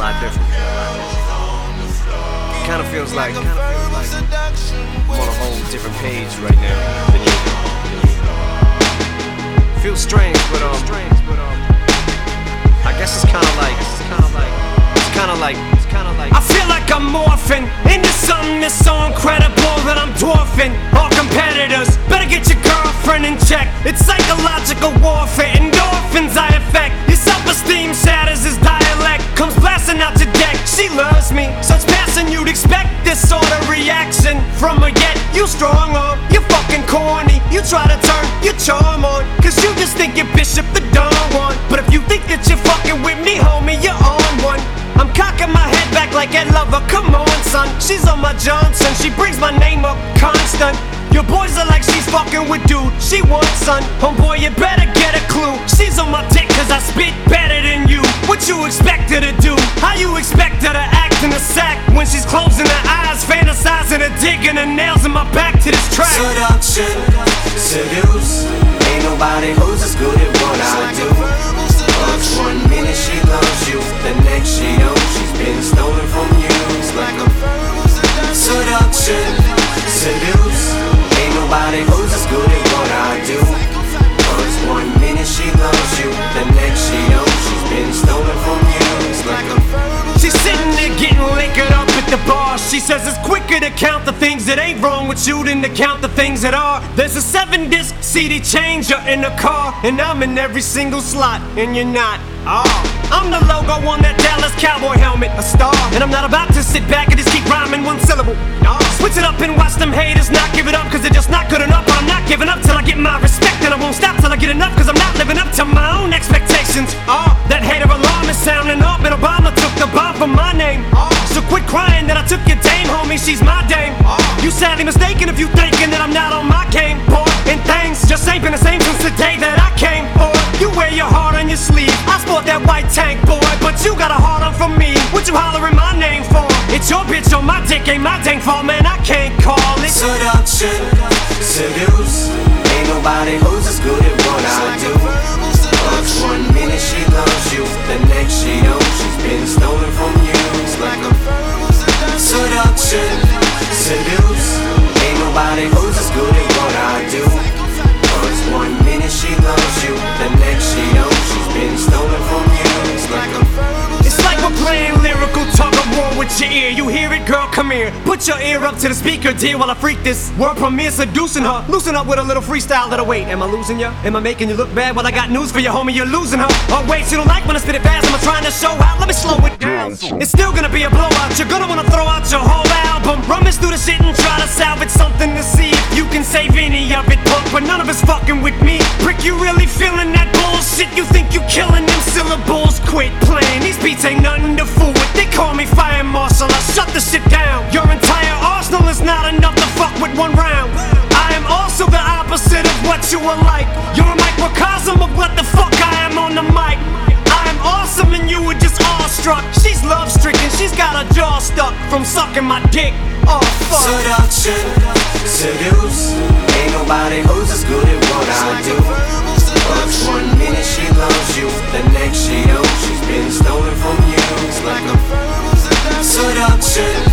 lot different. Kinda feels like I'm on a whole different page right now than you. Feels strange, but I guess it's kinda like I feel like I'm morphing into something that's so incredible that I'm dwarfing all competitors. Better get your girlfriend in check. It's psychological warfare, endorphins I affect. Your self-esteem shatters as dialect comes blasting out your deck. She loves me, such passion you'd expect this sort of reaction from her. Yet you strong arm, you fucking corny. You try to turn your charm on, cause you just think you're Bishop the Don Juan. But if you think that you're fucking with me, homie, you're on one. I'm cocking my head back like Ed Lover, come on son. She's on my Johnson, she brings my name up constant. Your boys are like she's fucking with dude she wants, son. Homeboy, you better get a clue. She's on my dick cause I spit better than you. What you expect her to do? How you expect her to act in a sack when she's closing her eyes, fantasizing her digging her nails in my back to this track? Seduction, seduce. Ain't nobody who's as good at what I do. Cause 1 minute she loves you, the next she knows she's been stolen from you. It's like a seduction, seduce. Ain't nobody who's as good at what I do. Cause 1 minute she loves you, the next she knows she's been stolen from you. It's like a she's sitting there getting liquored up at the bar. She says it's quicker to count the things that ain't wrong with you than to count the things that are. There's a 7-disc CD changer in the car, and I'm in every single slot, and you're not. Oh, I'm the logo on that Dallas Cowboy helmet, a star. And I'm not about to sit back and just keep rhyming one syllable. No, switch it up and watch them haters not give it up, cause they're just not good enough. But I'm not giving up till I get my respect, and I won't stop till I get enough, cause I'm not living up to my own expectations. Oh, that hater alarm is sounding up, and Obama took the bomb from my name. So quit crying that I took your dame, homie, she's my dame. You sadly mistaken if you thinking that I'm not on my game, boy. And things just ain't been the same since the day that I came. Or you wear your heart on your sleeve. I sport that white tank, boy, but you got a heart on for me. What you hollering my name for? It's your bitch on my dick, ain't my dang fault, man, I can't call it seduction, seduce. Ain't nobody who's as good at what I do. Cause 1 minute she loves you, the next she knows she's been stolen from you. It's like a seduction, seduce. Ain't nobody who's as good at what I do. Cause 1 minute she loves you, the next she knows she's been stolen from you. It's like we're playing lyrical tug of war with your ear. You hear it, girl, come here. Put your ear up to the speaker, dear, while I freak this world premiere seducing her. Loosen up with a little freestyle that'll wait. Am I losing ya? Am I making you look bad? Well, I got news for you, homie, you're losing her. Oh wait, you don't like when I spit it fast. I'm trying to show out, let me slow it down. It's still gonna be a blowout. You're gonna wanna throw out your whole album. Rummage through the shit and try to salvage something to see if you can save any of it, punk. But none of it's fucking with me. Prick, you really feeling that bullshit? You think you killing them syllables? Quit playing, these beats ain't nothing to fool with. They call me fire marshal, I shut the shit down. Your entire arsenal is not enough to fuck with one round. I am also the opposite of what you are like. You're a microcosm of what the fuck I am on the mic. I am awesome and you were just awestruck. She's love stricken, she's got her jaw stuck from sucking my dick. Oh fuck. Seduction, seduce. Ain't nobody who's as good at what I do. Cause 1 minute she loves you, the next she knows she's been stolen from you. It's like a seduction,